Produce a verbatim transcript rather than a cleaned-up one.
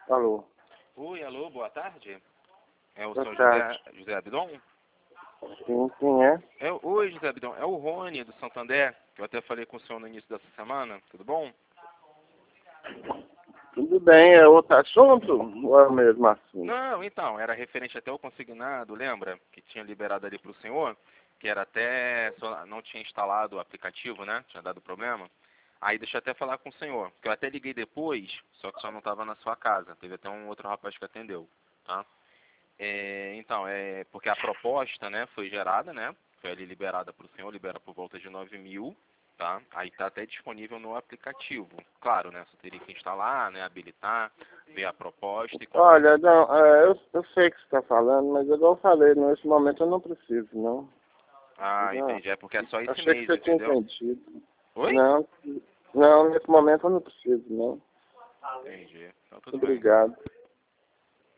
Alô. Oi, alô, boa tarde. É o Boa senhor tarde. José, José Abdon? Sim, quem é? É, oi, José Abdon. É o Rony do Santander, que eu até falei com o senhor no início dessa semana. Tudo bom? Tudo bem, é outro assunto ou é o mesmo assunto? Não, então, era referente até ao consignado, lembra? Que tinha liberado ali para o senhor, que era até, só não tinha instalado o aplicativo, né? Tinha dado problema. Aí deixa eu até falar com o senhor, que eu até liguei depois, só que o senhor não estava na sua casa. Teve até um outro rapaz que atendeu, tá? É, então, é porque a proposta, né, foi gerada, né, foi ali liberada para o senhor, libera por volta de nove mil, tá? Aí está até disponível no aplicativo. Claro, né, você teria que instalar, né, habilitar, ver a proposta e confirmar. Olha, não, é, eu, eu sei o que você está falando, mas igual eu falei, nesse momento eu não preciso, não. Ah, Já, entendi. É porque é só esse achei que mês, você tinha entendeu? entendido. Oi? Não, não, nesse momento eu não preciso, não. Entendi. Então tudo bem. Obrigado.